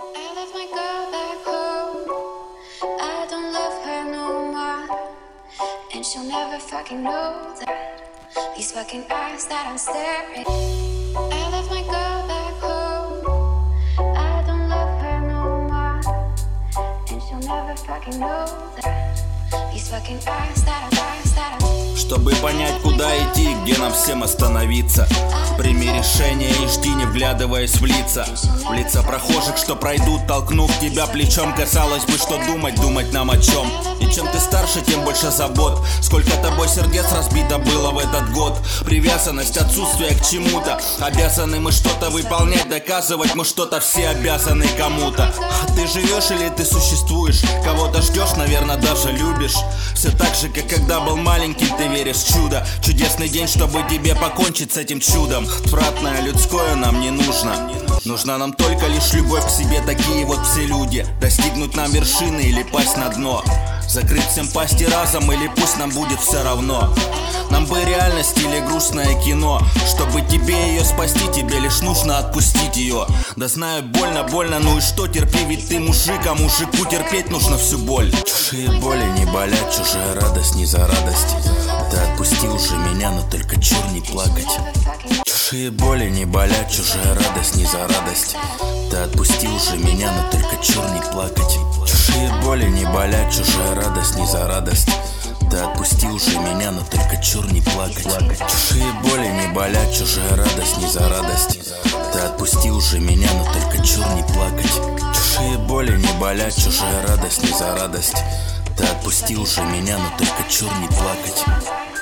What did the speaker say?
I left my girl back home. I don't love her no more, and she'll never fucking know that. These fucking eyes that I'm staring. I left my girl back home. I don't love her no more, and she'll never fucking know that. These fucking eyes that I'm. Чтобы понять, куда идти, где нам всем остановиться, прими решение и жди, не вглядываясь в лица прохожих, что пройдут, толкнув тебя плечом. Казалось бы, что думать нам о чем. И чем ты старше, тем больше забот. Сколько тобой сердец разбито было в этот год. Привязанность, отсутствие к чему-то. Обязаны мы что-то выполнять, доказывать мы что-то все обязаны кому-то. А ты живешь или ты существуешь? Кого-то ждешь, наверное, даже любишь. Все так же, как когда был маленьким, ты веришь в чудо. Чудесный день, чтобы тебе покончить с этим чудом. Отвратное людское нам не нужно. Нужна нам только лишь любовь к себе. Такие вот все люди. Достигнуть нам вершины или пасть на дно. Закрыть всем пасти разом или пусть нам будет все равно. Нам бы реальность или грустное кино. Чтобы тебе ее спасти, тебе лишь нужно отпустить ее. Да знаю, больно, ну и что, терпи, ведь ты мужик, а мужику терпеть нужно всю боль. Чужие боли не болят, чужая радость не за радость. Ты отпусти уже меня, но только чур не плакать. Чужие боли не болят, чужая радость не за радость. Ты отпусти уже меня, но только чур не плакать. Чужие боли не болят, чужая радость не за радость. Ты отпусти уже меня, но только чур не плакать. Чужие боли не болят, чужая радость не за радость. Ты отпусти уже меня, но только чур не плакать. Чужие боли не болят, чужая радость не за радость. Ты отпусти уже меня, но только чур не плакать.